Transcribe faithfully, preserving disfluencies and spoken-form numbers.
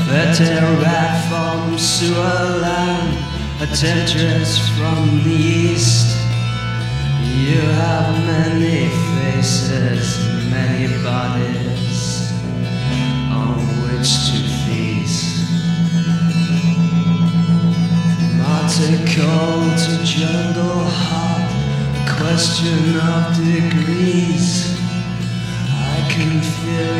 Veteran from Sualand, a temptress from the east. You have many faces, many bodies on which to feast. Article to jungle hop, a question of degrees. I can feel